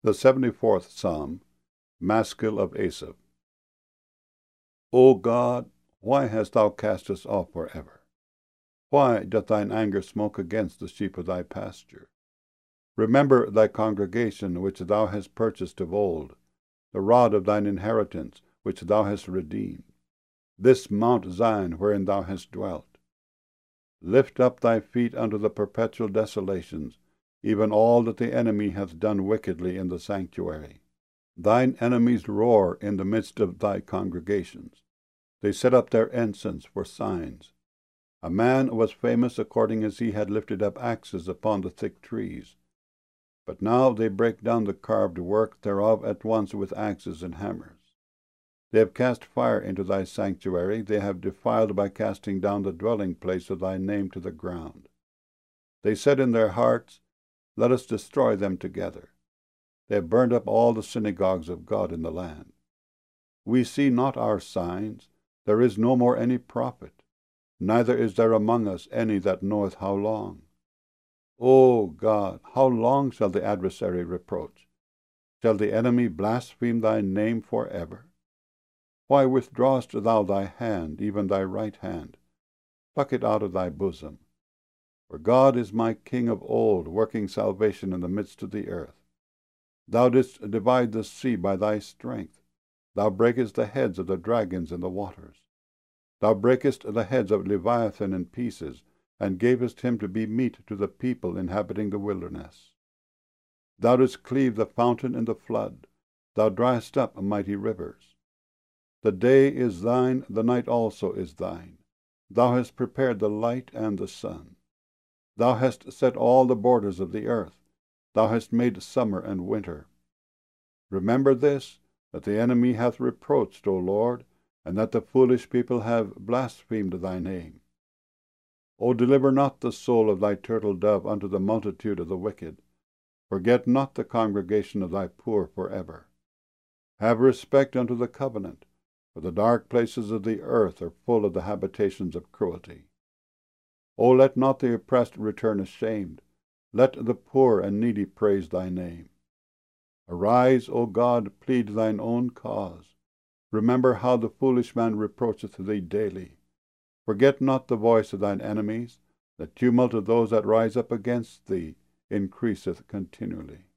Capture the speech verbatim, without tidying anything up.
The seventy-fourth Psalm, Maskil of Asaph. O God, why hast thou cast us off for ever? Why doth thine anger smoke against the sheep of thy pasture? Remember thy congregation which thou hast purchased of old, the rod of thine inheritance which thou hast redeemed, this Mount Zion wherein thou hast dwelt. Lift up thy feet unto the perpetual desolations, even all that the enemy hath done wickedly in the sanctuary. Thine enemies roar in the midst of thy congregations. They set up their ensigns for signs. A man was famous according as he had lifted up axes upon the thick trees. But now they break down the carved work thereof at once with axes and hammers. They have cast fire into thy sanctuary. They have defiled by casting down the dwelling place of thy name to the ground. They said in their hearts, Let us destroy them together. They have burned up all the synagogues of God in the land. We see not our signs. There is no more any prophet, neither is there among us any that knoweth how long. O God, how long shall the adversary reproach? Shall the enemy blaspheme thy name for ever? Why withdrawest thou thy hand, even thy right hand? Pluck it out of thy bosom. For God is my King of old, working salvation in the midst of the earth. Thou didst divide the sea by thy strength. Thou breakest the heads of the dragons in the waters. Thou breakest the heads of Leviathan in pieces, and gavest him to be meat to the people inhabiting the wilderness. Thou didst cleave the fountain in the flood. Thou driest up mighty rivers. The day is thine, the night also is thine. Thou hast prepared the light and the sun. Thou hast set all the borders of the earth. Thou hast made summer and winter. Remember this, that the enemy hath reproached, O Lord, and that the foolish people have blasphemed thy name. O deliver not the soul of thy turtle dove unto the multitude of the wicked. Forget not the congregation of thy poor forever. Have respect unto the covenant, for the dark places of the earth are full of the habitations of cruelty. O let not the oppressed return ashamed. Let the poor and needy praise thy name. Arise, O God, plead thine own cause. Remember how the foolish man reproacheth thee daily. Forget not the voice of thine enemies. The tumult of those that rise up against thee increaseth continually.